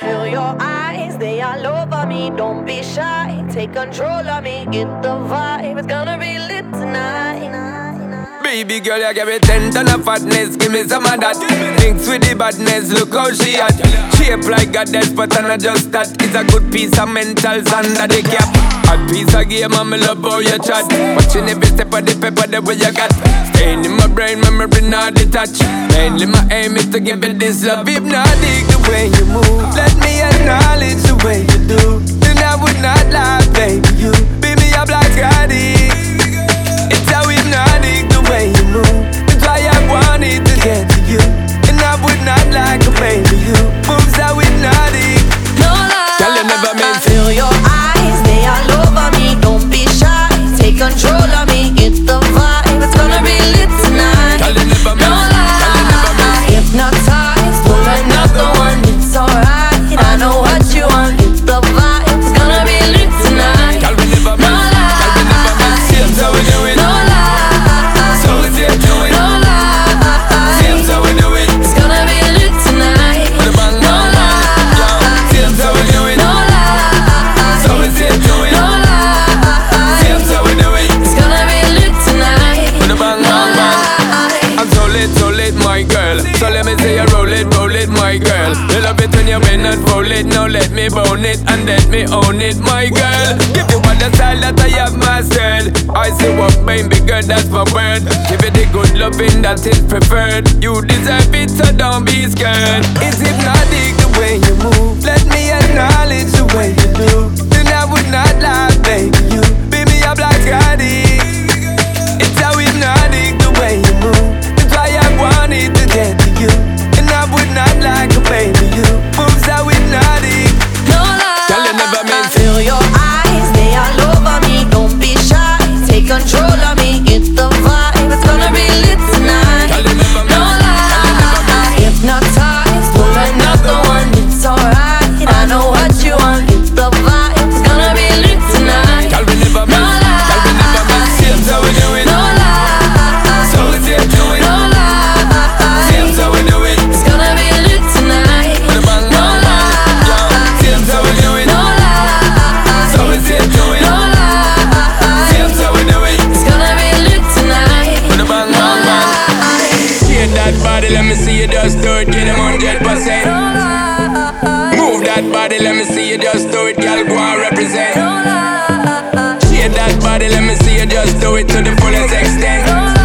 feel your eyes, they all over me. Don't be shy, take control of me. Get the vibe, it's gonna be lit tonight. Baby girl, you give me 10 ton of fatness, give me some of that. Mix with the badness, look how she at. Shape like a death, but I'm not just that. It's a good piece of mentals under the cap. A piece of game, I'm love how you chat. Watching every step of the pepper, the way you got. Staying in my brain, memory not detached. Mainly my aim is to give it this love. If not, dig the way you move. Let me acknowledge the way you do. Then I would not lie, baby, you beat me up like Scotty. It's how hypnotic the way you move. That's why I wanted to get to you. And I would not like a baby you. Moves how hypnotic. No lie, Girl, you never meant to. feel your eyes, they all over me. Don't be shy, take control of me. Get the vibe, it's gonna be lit tonight. Girl, you never No meant. Girl, you never lie, meant. hypnotized, pull another one. It's alright, I know what you want. Get the vibe, it's gonna be lit tonight. Girl, we never No meant. Girl, we never meant. Seems how we do it. No lie, So we say do it. no lie, Seems how we do it. it's gonna be lit tonight. With a bang, No bang, bang. Yo, lie, seems how we do it. no lie, So we say do it. no lie, Seems how we do it. it's gonna be lit tonight. With a bang, bang, bang. I'm so lit, my girl. So let me say you roll it, my girl. You love it when you bend and roll it. Now let me bone it and let me own it, my girl. Give you all the style that I have mastered. I say what baby girl, that's my word. Give it the good loving that is preferred. You deserve it, so don't be scared. It's hypnotic the way you move. Let me acknowledge the way you do. Then I would not lie, baby. You beat me up like Scotty. It's how hypnotic the way you move. That's why I wanted to get to you. And I would not like a baby you. Moves how hypnotic. No lie, Girl, you never meant to. feel your eyes, they all over me. Don't be shy, take control of me. Get the vibe, it's gonna be lit tonight. Girl, you never No meant. Girl, you never meant. lie, hypnotized, pull another one. It's alright, I know what you want. Get the vibe, it's gonna be lit tonight. Girl, we never No meant. Girl, we never meant. Seems how we do it. No lie, So we say do it. no lie, Seems how we do it. it's gonna be lit tonight. With a bang, No bang, bang. Yo, lie, seems how we do it. no lie, So we say do it. no lie, Seems how we do it. it's gonna be lit tonight. With a bang, bang, bang. Shake that body, let me see you just do it. Get them 100%. Move that body, let me see you just do it. Girl, go and represent. Shake that body, let me see you just do it to the fullest extent.